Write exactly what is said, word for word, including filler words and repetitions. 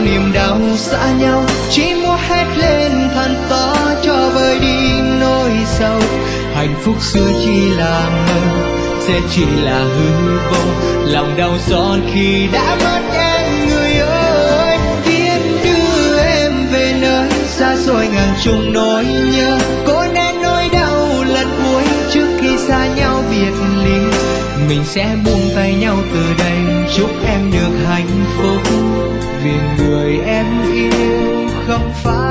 niềm đau xa nhau, chỉ muốn hét lên thật to cho vơi đi nỗi sầu. Hạnh phúc xưa chỉ là mơ, sẽ chỉ là hư vô, lòng đau xót khi đã mất em người ơi. Viết đưa em về nơi xa xôi ngàn trùng nỗi nhớ, cố nén nỗi đau lần cuối trước khi xa nhau biệt ly. Mình sẽ buông tay nhau từ đây, chúc em được hạnh phúc vì người em yêu không phải